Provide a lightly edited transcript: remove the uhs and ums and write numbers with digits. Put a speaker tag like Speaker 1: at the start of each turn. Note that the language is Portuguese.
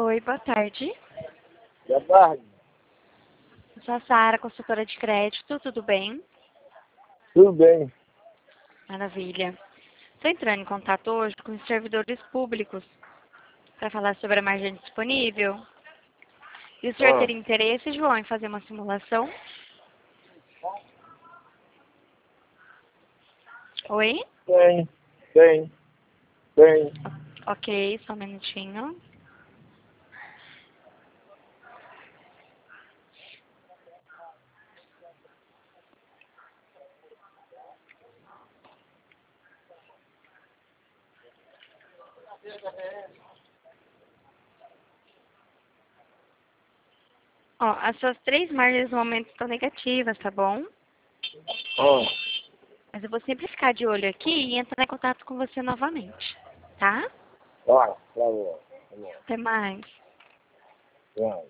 Speaker 1: Oi, boa tarde.
Speaker 2: Boa tarde.
Speaker 1: Eu sou a Sara, consultora de crédito, tudo bem?
Speaker 2: Tudo bem?
Speaker 1: Maravilha. Estou entrando em contato hoje com os servidores públicos para falar sobre a margem disponível. E o senhor
Speaker 2: Ah,
Speaker 1: teria interesse, João, em fazer uma simulação? Oi?
Speaker 2: tem, tem, tem.
Speaker 1: Ok, só um minutinho. Ó, as suas 3 margens no momento estão negativas, tá bom?
Speaker 2: Ah,
Speaker 1: Mas eu vou sempre ficar de olho aqui e entrar em contato com você novamente, tá?
Speaker 2: tá bom, tá bom.
Speaker 1: Até mais.
Speaker 2: Vai.